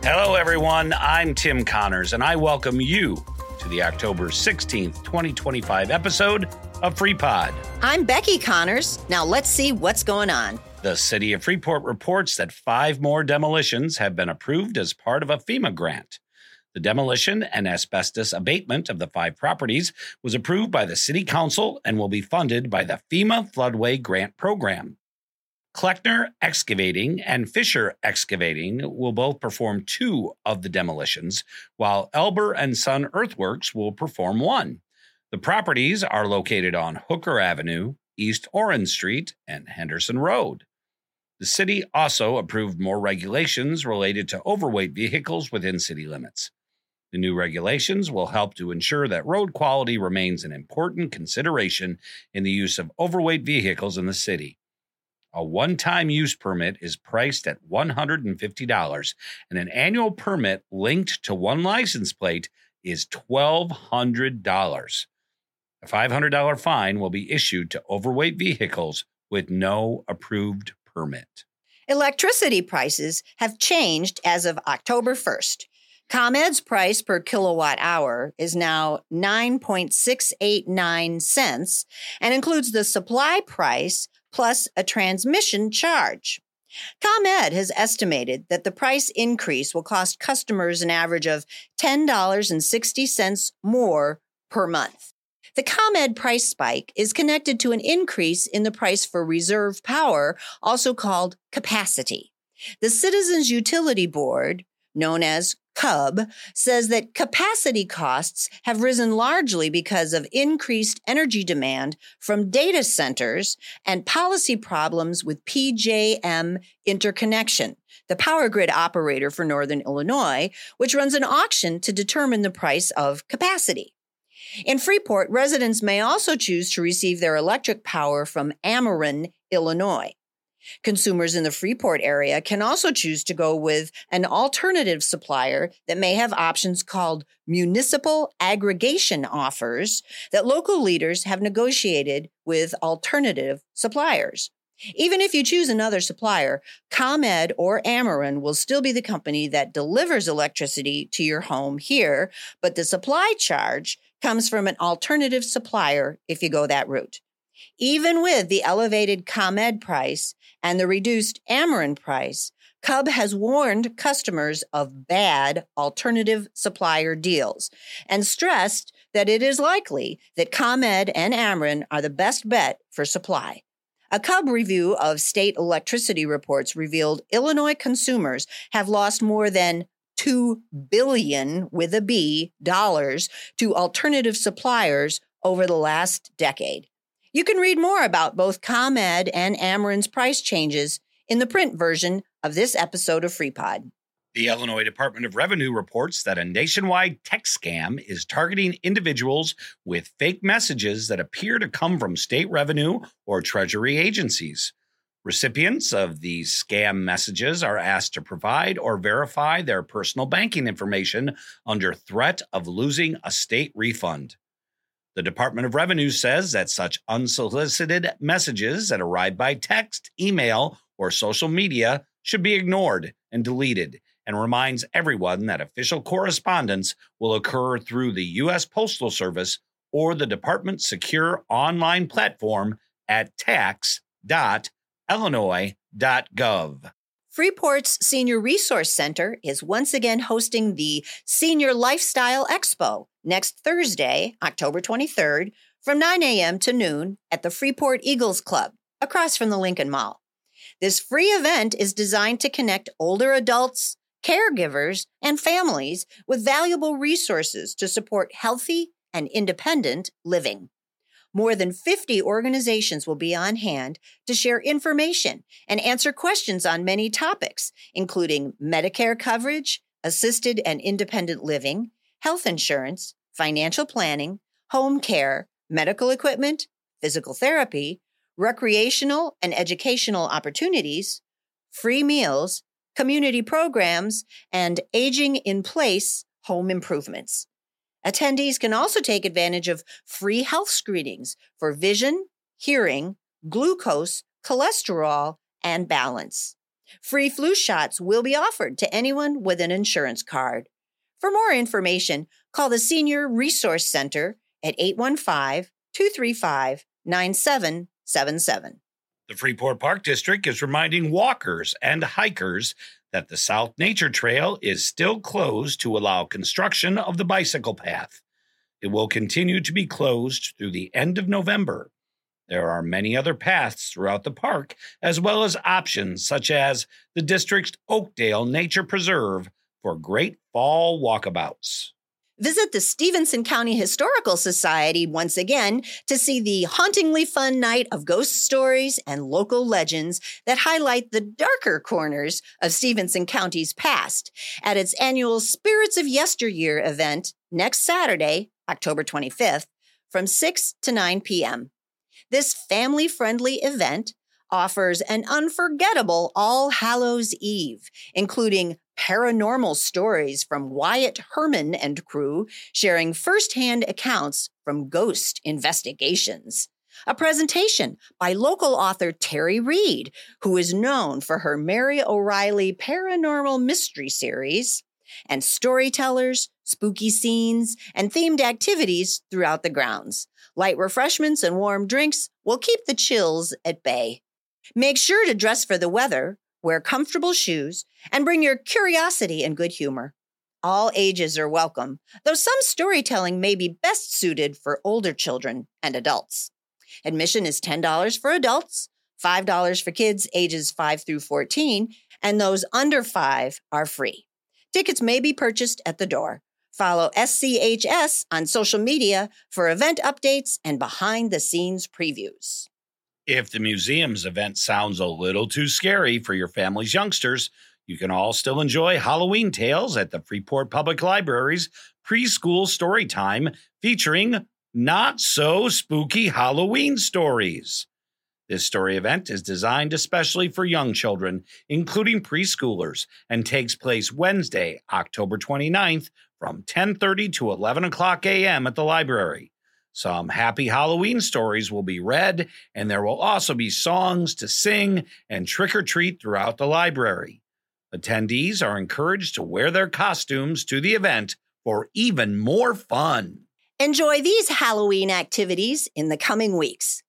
Hello, everyone. I'm Tim Connors, and I welcome you to the October 16th, 2025 episode of FreePod. I'm Becky Connors. Now let's see what's going on. The city of Freeport reports that 5 more demolitions have been approved as part of a FEMA grant. The demolition and asbestos abatement of the 5 properties was approved by the City Council and will be funded by the FEMA Floodway Grant Program. Kleckner Excavating and Fisher Excavating will both perform 2 of the demolitions, while Elber and Son Earthworks will perform 1. The properties are located on Hooker Avenue, East Orange Street, and Henderson Road. The city also approved more regulations related to overweight vehicles within city limits. The new regulations will help to ensure that road quality remains an important consideration in the use of overweight vehicles in the city. A one-time use permit is priced at $150, and an annual permit linked to one license plate is $1,200. A $500 fine will be issued to overweight vehicles with no approved permit. Electricity prices have changed as of October 1st. ComEd's price per kilowatt hour is now 9.689 cents and includes the supply price plus a transmission charge. ComEd has estimated that the price increase will cost customers an average of $10.60 more per month. The ComEd price spike is connected to an increase in the price for reserve power, also called capacity. The Citizens Utility Board, known as CUB, says that capacity costs have risen largely because of increased energy demand from data centers and policy problems with PJM Interconnection, the power grid operator for Northern Illinois, which runs an auction to determine the price of capacity. In Freeport, residents may also choose to receive their electric power from Ameren, Illinois. Consumers in the Freeport area can also choose to go with an alternative supplier that may have options called municipal aggregation offers that local leaders have negotiated with alternative suppliers. Even if you choose another supplier, ComEd or Ameren will still be the company that delivers electricity to your home here, but the supply charge comes from an alternative supplier if you go that route. Even with the elevated ComEd price and the reduced Ameren price, CUB has warned customers of bad alternative supplier deals and stressed that it is likely that ComEd and Ameren are the best bet for supply. A CUB review of state electricity reports revealed Illinois consumers have lost more than $2 billion with a B dollars to alternative suppliers over the last decade. You can read more about both ComEd and Ameren's price changes in the print version of this episode of FreePod. The Illinois Department of Revenue reports that a nationwide text scam is targeting individuals with fake messages that appear to come from state revenue or treasury agencies. Recipients of these scam messages are asked to provide or verify their personal banking information under threat of losing a state refund. The Department of Revenue says that such unsolicited messages that arrive by text, email, or social media should be ignored and deleted, and reminds everyone that official correspondence will occur through the U.S. Postal Service or the department's secure online platform at tax.illinois.gov. Freeport's Senior Resource Center is once again hosting the Senior Lifestyle Expo next Thursday, October 23rd, from 9 a.m. to noon at the Freeport Eagles Club, across from the Lincoln Mall. This free event is designed to connect older adults, caregivers, and families with valuable resources to support healthy and independent living. More than 50 organizations will be on hand to share information and answer questions on many topics, including Medicare coverage, assisted and independent living, health insurance, financial planning, home care, medical equipment, physical therapy, recreational and educational opportunities, free meals, community programs, and aging in place home improvements. Attendees can also take advantage of free health screenings for vision, hearing, glucose, cholesterol, and balance. Free flu shots will be offered to anyone with an insurance card. For more information, call the Senior Resource Center at 815-235-9777. The Freeport Park District is reminding walkers and hikers that the South Nature Trail is still closed to allow construction of the bicycle path. It will continue to be closed through the end of November. There are many other paths throughout the park, as well as options such as the district's Oakdale Nature Preserve for great fall walkabouts. Visit the Stevenson County Historical Society once again to see the hauntingly fun night of ghost stories and local legends that highlight the darker corners of Stevenson County's past at its annual Spirits of Yesteryear event next Saturday, October 25th, from 6 to 9 p.m. This family-friendly event offers an unforgettable All Hallows Eve, including paranormal stories from Wyatt Herman and crew sharing firsthand accounts from ghost investigations. A presentation by local author Terry Reed, who is known for her Mary O'Reilly Paranormal Mystery Series, and storytellers, spooky scenes, and themed activities throughout the grounds. Light refreshments and warm drinks will keep the chills at bay. Make sure to dress for the weather, wear comfortable shoes, and bring your curiosity and good humor. All ages are welcome, though some storytelling may be best suited for older children and adults. Admission is $10 for adults, $5 for kids ages 5 through 14, and those under 5 are free. Tickets may be purchased at the door. Follow SCHS on social media for event updates and behind-the-scenes previews. If the museum's event sounds a little too scary for your family's youngsters, you can all still enjoy Halloween Tales at the Freeport Public Library's preschool story time featuring not-so-spooky Halloween stories. This story event is designed especially for young children, including preschoolers, and takes place Wednesday, October 29th from 10:30 to 11 o'clock a.m. at the library. Some happy Halloween stories will be read, and there will also be songs to sing and trick-or-treat throughout the library. Attendees are encouraged to wear their costumes to the event for even more fun. Enjoy these Halloween activities in the coming weeks.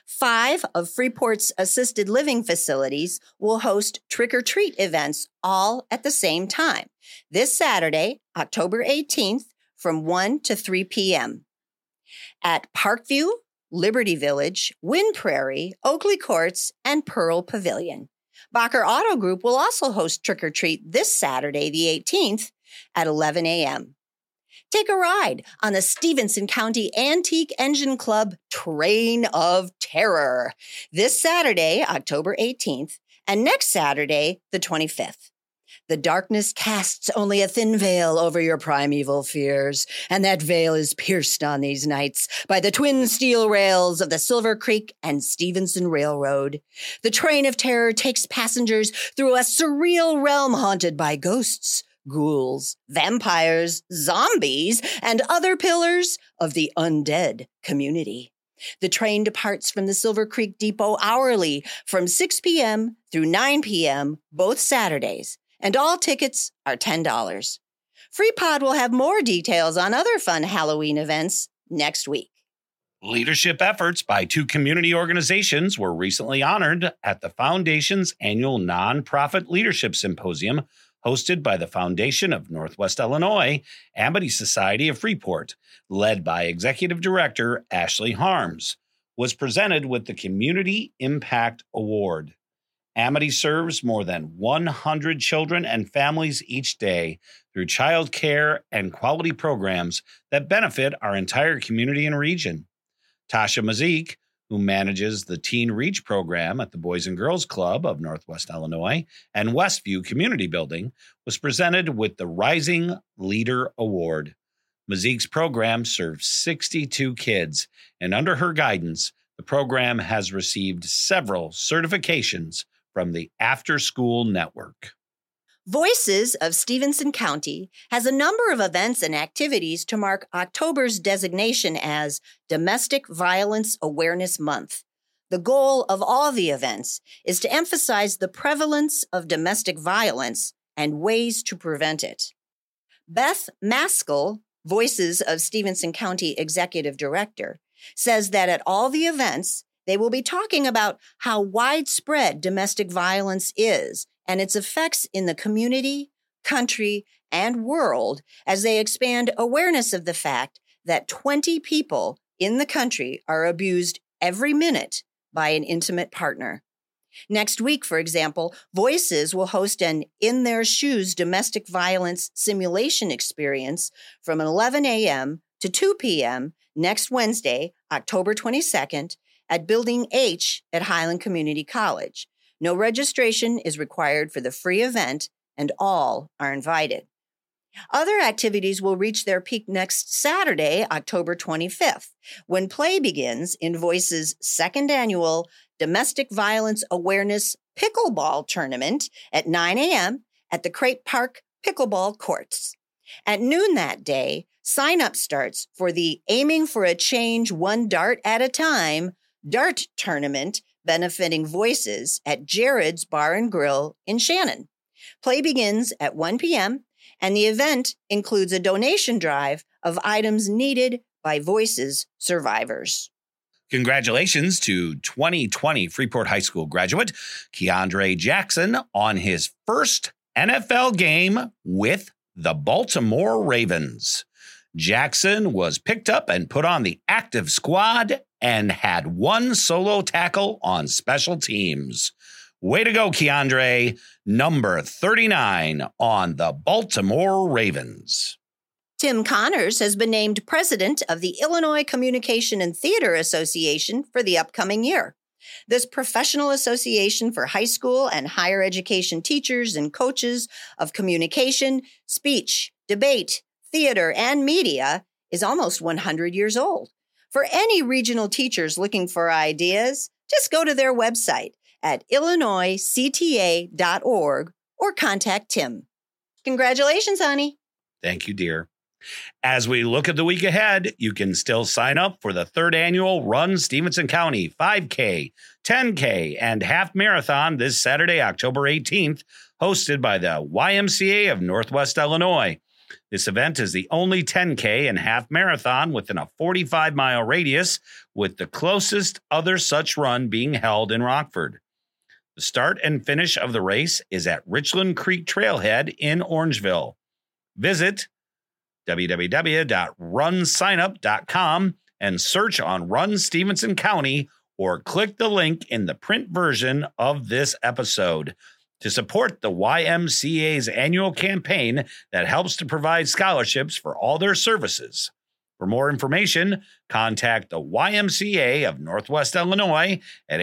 5 of Freeport's assisted living facilities will host trick-or-treat events all at the same time. This Saturday, October 18th, from 1 to 3 p.m. at Parkview, Liberty Village, Wind Prairie, Oakley Courts, and Pearl Pavilion. Bacher Auto Group will also host trick-or-treat this Saturday, the 18th, at 11 a.m. Take a ride on the Stevenson County Antique Engine Club Train of Terror this Saturday, October 18th, and next Saturday, the 25th. The darkness casts only a thin veil over your primeval fears, and that veil is pierced on these nights by the twin steel rails of the Silver Creek and Stevenson Railroad. The Train of Terror takes passengers through a surreal realm haunted by ghosts, ghouls, vampires, zombies, and other pillars of the undead community. The train departs from the Silver Creek Depot hourly from 6 p.m. through 9 p.m. both Saturdays, and all tickets are $10. FreePod will have more details on other fun Halloween events next week. Leadership efforts by 2 community organizations were recently honored at the Foundation's annual Nonprofit Leadership Symposium, hosted by the Foundation of Northwest Illinois, Amity Society of Freeport, led by Executive Director Ashley Harms, was presented with the Community Impact Award. Amity serves more than 100 children and families each day through child care and quality programs that benefit our entire community and region. Tasha Mazik, who manages the Teen Reach program at the Boys and Girls Club of Northwest Illinois and Westview Community Building, was presented with the Rising Leader Award. Mazik's program serves 62 kids, and under her guidance, the program has received several certifications from the After School Network. Voices of Stevenson County has a number of events and activities to mark October's designation as Domestic Violence Awareness Month. The goal of all the events is to emphasize the prevalence of domestic violence and ways to prevent it. Beth Maskell, Voices of Stephenson County Executive Director, says that at all the events, they will be talking about how widespread domestic violence is and its effects in the community, country, and world as they expand awareness of the fact that 20 people in the country are abused every minute by an intimate partner. Next week, for example, Voices will host an In Their Shoes domestic violence simulation experience from 11 a.m. to 2 p.m. next Wednesday, October 22nd, at Building H at Highland Community College. No registration is required for the free event, and all are invited. Other activities will reach their peak next Saturday, October 25th, when play begins in Voice's second annual Domestic Violence Awareness Pickleball Tournament at 9 a.m. at the Crate Park Pickleball Courts. At noon that day, sign-up starts for the Aiming for a Change One Dart at a Time Dart Tournament benefiting Voices at Jared's Bar and Grill in Shannon. Play begins at 1 p.m., and the event includes a donation drive of items needed by Voices survivors. Congratulations to 2020 Freeport High School graduate Keandre Jackson on his first NFL game with the Baltimore Ravens. Jackson was picked up and put on the active squad and had one solo tackle on special teams. Way to go, Keandre, number 39 on the Baltimore Ravens. Tim Connors has been named president of the Illinois Communication and Theater Association for the upcoming year. This professional association for high school and higher education teachers and coaches of communication, speech, debate, theater, and media is almost 100 years old. For any regional teachers looking for ideas, just go to their website at illinoiscta.org or contact Tim. Congratulations, honey. Thank you, dear. As we look at the week ahead, you can still sign up for the third annual Run Stephenson County 5K, 10K, and half marathon this Saturday, October 18th, hosted by the YMCA of Northwest Illinois. This event is the only 10K and half marathon within a 45-mile radius, with the closest other such run being held in Rockford. The start and finish of the race is at Richland Creek Trailhead in Orangeville. Visit www.runsignup.com and search on Run Stephenson County, or click the link in the print version of this episode to support the YMCA's annual campaign that helps to provide scholarships for all their services. For more information, contact the YMCA of Northwest Illinois at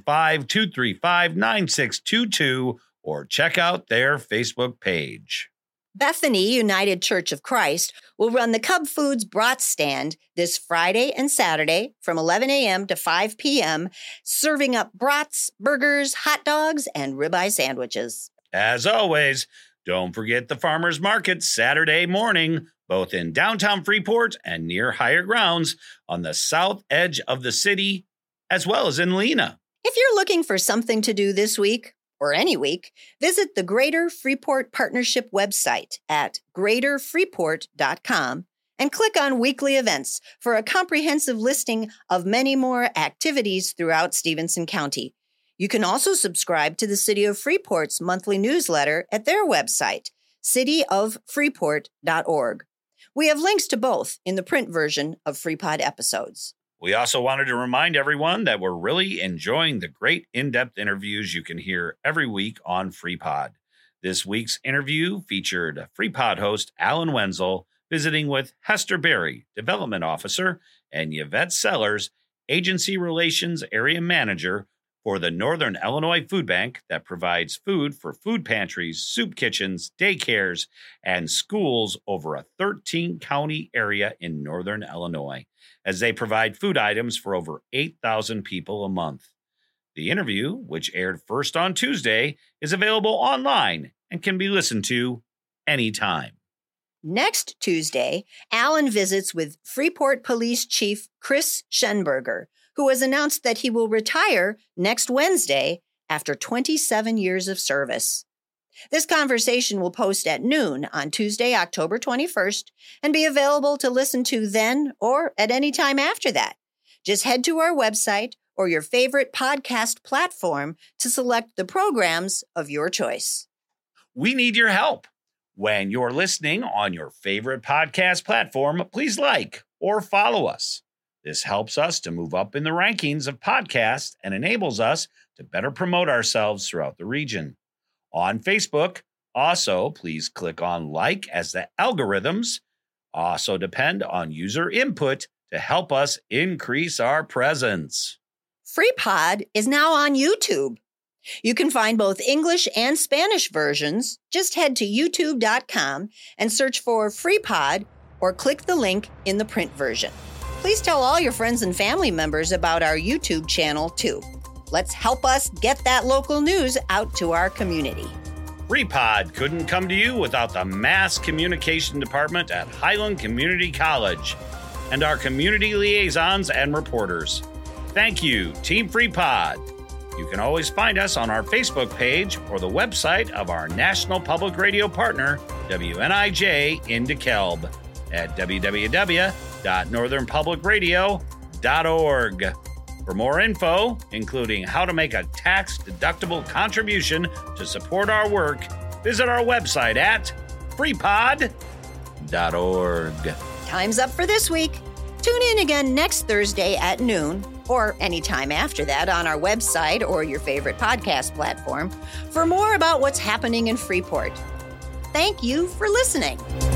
815-235-9622 or check out their Facebook page. Bethany United Church of Christ will run the Cub Foods Brat Stand this Friday and Saturday from 11 a.m. to 5 p.m., serving up brats, burgers, hot dogs, and ribeye sandwiches. As always, don't forget the Farmers Market Saturday morning, both in downtown Freeport and near Higher Grounds on the south edge of the city, as well as in Lena. If you're looking for something to do this week, or any week, visit the Greater Freeport Partnership website at greaterfreeport.com and click on weekly events for a comprehensive listing of many more activities throughout Stephenson County. You can also subscribe to the City of Freeport's monthly newsletter at their website, cityoffreeport.org. We have links to both in the print version of FreePod episodes. We also wanted to remind everyone that we're really enjoying the great in-depth interviews you can hear every week on FreePod. This week's interview featured FreePod host Alan Wenzel visiting with Hester Berry, Development Officer, and Yvette Sellers, Agency Relations Area Manager for the Northern Illinois Food Bank that provides food for food pantries, soup kitchens, daycares, and schools over a 13-county area in Northern Illinois, as they provide food items for over 8,000 people a month. The interview, which aired first on Tuesday, is available online and can be listened to anytime. Next Tuesday, Alan visits with Freeport Police Chief Chris Schenberger, who has announced that he will retire next Wednesday after 27 years of service. This conversation will post at noon on Tuesday, October 21st, and be available to listen to then or at any time after that. Just head to our website or your favorite podcast platform to select the programs of your choice. We need your help. When you're listening on your favorite podcast platform, please like or follow us. This helps us to move up in the rankings of podcasts and enables us to better promote ourselves throughout the region. On Facebook, also, please click on like, as the algorithms also depend on user input to help us increase our presence. FreePod is now on YouTube. You can find both English and Spanish versions. Just head to youtube.com and search for FreePod or click the link in the print version. Please tell all your friends and family members about our YouTube channel, too. Let's help us get that local news out to our community. FreePod couldn't come to you without the Mass Communication Department at Highland Community College and our community liaisons and reporters. Thank you, Team FreePod. You can always find us on our Facebook page or the website of our national public radio partner, WNIJ in DeKalb, at www.northernpublicradio.org. For more info, including how to make a tax-deductible contribution to support our work, visit our website at freepod.org. Time's up for this week. Tune in again next Thursday at noon, or anytime after that on our website or your favorite podcast platform, for more about what's happening in Freeport. Thank you for listening.